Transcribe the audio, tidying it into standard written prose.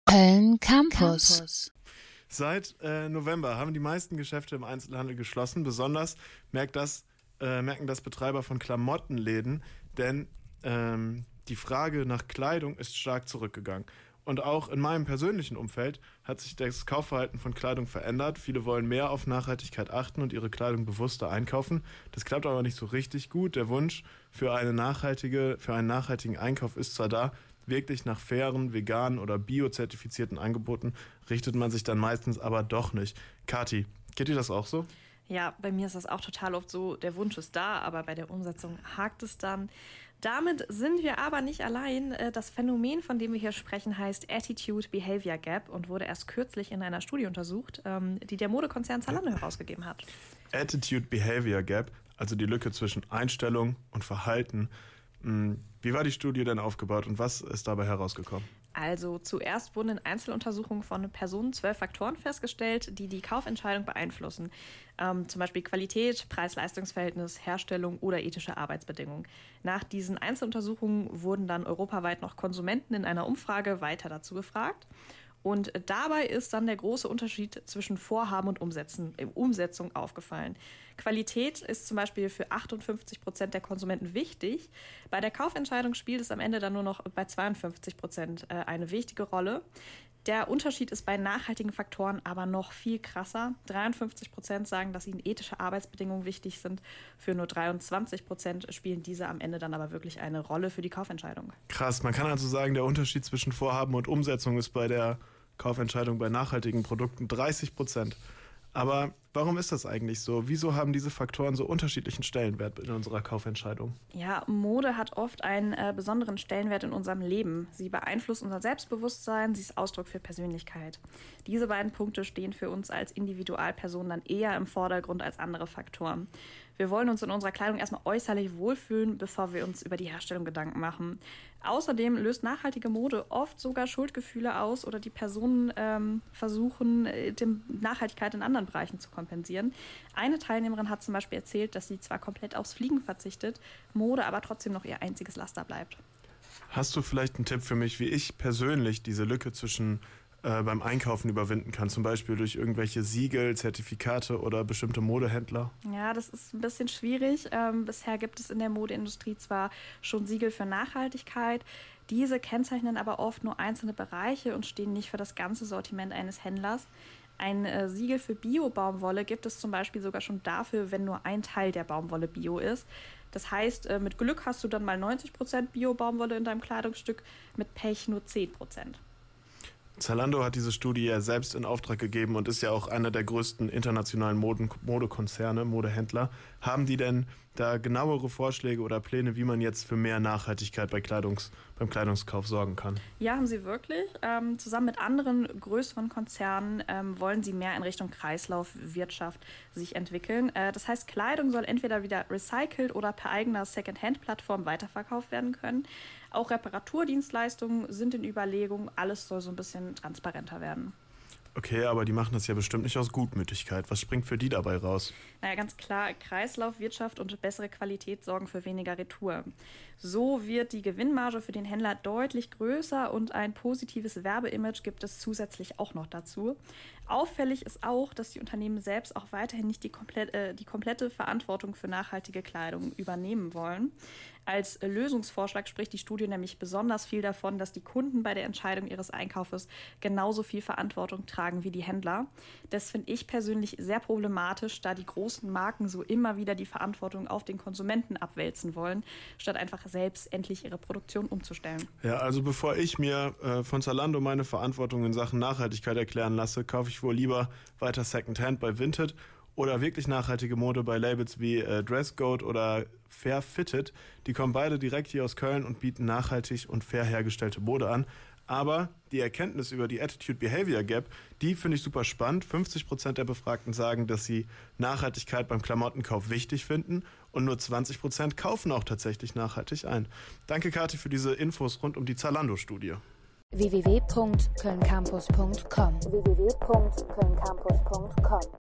Köln Campus. Seit November haben die meisten Geschäfte im Einzelhandel geschlossen. Besonders merken das Betreiber von Klamottenläden, denn die Frage nach Kleidung ist stark zurückgegangen. Und auch in meinem persönlichen Umfeld hat sich das Kaufverhalten von Kleidung verändert. Viele wollen mehr auf Nachhaltigkeit achten und ihre Kleidung bewusster einkaufen. Das klappt aber nicht so richtig gut. Der Wunsch für einen nachhaltigen Einkauf ist zwar da, wirklich nach fairen, veganen oder biozertifizierten Angeboten richtet man sich dann meistens aber doch nicht. Kathi, geht dir das auch so? Ja, bei mir ist das auch total oft so, der Wunsch ist da, aber bei der Umsetzung hakt es dann. Damit sind wir aber nicht allein. Das Phänomen, von dem wir hier sprechen, heißt Attitude-Behavior Gap und wurde erst kürzlich in einer Studie untersucht, die der Modekonzern Zalando herausgegeben hat. Attitude-Behavior Gap, also die Lücke zwischen Einstellung und Verhalten. Wie war die Studie denn aufgebaut und was ist dabei herausgekommen? Also zuerst wurden in Einzeluntersuchungen von Personen 12 Faktoren festgestellt, die die Kaufentscheidung beeinflussen. Zum Beispiel Qualität, Preis-Leistungs-Verhältnis, Herstellung oder ethische Arbeitsbedingungen. Nach diesen Einzeluntersuchungen wurden dann europaweit noch Konsumenten in einer Umfrage weiter dazu befragt. Und dabei ist dann der große Unterschied zwischen Vorhaben und Umsetzung aufgefallen. Qualität ist zum Beispiel für 58% der Konsumenten wichtig. Bei der Kaufentscheidung spielt es am Ende dann nur noch bei 52% eine wichtige Rolle. Der Unterschied ist bei nachhaltigen Faktoren aber noch viel krasser. 53% sagen, dass ihnen ethische Arbeitsbedingungen wichtig sind. Für nur 23% spielen diese am Ende dann aber wirklich eine Rolle für die Kaufentscheidung. Krass, man kann also sagen, der Unterschied zwischen Vorhaben und Umsetzung ist bei der Kaufentscheidung bei nachhaltigen Produkten 30%. Aber warum ist das eigentlich so? Wieso haben diese Faktoren so unterschiedlichen Stellenwert in unserer Kaufentscheidung? Ja, Mode hat oft einen besonderen Stellenwert in unserem Leben. Sie beeinflusst unser Selbstbewusstsein, sie ist Ausdruck für Persönlichkeit. Diese beiden Punkte stehen für uns als Individualpersonen dann eher im Vordergrund als andere Faktoren. Wir wollen uns in unserer Kleidung erstmal äußerlich wohlfühlen, bevor wir uns über die Herstellung Gedanken machen. Außerdem löst nachhaltige Mode oft sogar Schuldgefühle aus oder die Personen versuchen, die Nachhaltigkeit in anderen Bereichen zu kompensieren. Eine Teilnehmerin hat zum Beispiel erzählt, dass sie zwar komplett aufs Fliegen verzichtet, Mode aber trotzdem noch ihr einziges Laster bleibt. Hast du vielleicht einen Tipp für mich, wie ich persönlich diese Lücke beim Einkaufen überwinden kann, zum Beispiel durch irgendwelche Siegel, Zertifikate oder bestimmte Modehändler? Ja, das ist ein bisschen schwierig. Bisher gibt es in der Modeindustrie zwar schon Siegel für Nachhaltigkeit, diese kennzeichnen aber oft nur einzelne Bereiche und stehen nicht für das ganze Sortiment eines Händlers. Ein Siegel für Bio-Baumwolle gibt es zum Beispiel sogar schon dafür, wenn nur ein Teil der Baumwolle Bio ist. Das heißt, mit Glück hast du dann mal 90% Bio-Baumwolle in deinem Kleidungsstück, mit Pech nur 10%. Zalando hat diese Studie ja selbst in Auftrag gegeben und ist ja auch einer der größten internationalen Modekonzerne, Modehändler. Haben die denn da genauere Vorschläge oder Pläne, wie man jetzt für mehr Nachhaltigkeit beim Kleidungskauf sorgen kann? Ja, haben sie wirklich. Zusammen mit anderen größeren Konzernen wollen sie mehr in Richtung Kreislaufwirtschaft sich entwickeln. Das heißt, Kleidung soll entweder wieder recycelt oder per eigener Second-Hand-Plattform weiterverkauft werden können. Auch Reparaturdienstleistungen sind in Überlegung. Alles soll so ein bisschen transparenter werden. Okay, aber die machen das ja bestimmt nicht aus Gutmütigkeit. Was springt für die dabei raus? Naja, ganz klar, Kreislaufwirtschaft und bessere Qualität sorgen für weniger Retour. So wird die Gewinnmarge für den Händler deutlich größer und ein positives Werbeimage gibt es zusätzlich auch noch dazu. Auffällig ist auch, dass die Unternehmen selbst auch weiterhin nicht die komplette Verantwortung für nachhaltige Kleidung übernehmen wollen. Als Lösungsvorschlag spricht die Studie nämlich besonders viel davon, dass die Kunden bei der Entscheidung ihres Einkaufes genauso viel Verantwortung tragen wie die Händler. Das finde ich persönlich sehr problematisch, da die großen Marken so immer wieder die Verantwortung auf den Konsumenten abwälzen wollen, statt einfach selbst endlich ihre Produktion umzustellen. Ja, also bevor ich mir von Zalando meine Verantwortung in Sachen Nachhaltigkeit erklären lasse, kaufe ich wohl lieber weiter Secondhand bei Vinted oder wirklich nachhaltige Mode bei Labels wie Dresscode oder Fair Fitted. Die kommen beide direkt hier aus Köln und bieten nachhaltig und fair hergestellte Mode an. Aber die Erkenntnis über die Attitude-Behavior Gap, die finde ich super spannend. 50% der Befragten sagen, dass sie Nachhaltigkeit beim Klamottenkauf wichtig finden und nur 20% kaufen auch tatsächlich nachhaltig ein. Danke, Kathi, für diese Infos rund um die Zalando-Studie. www.kölncampus.com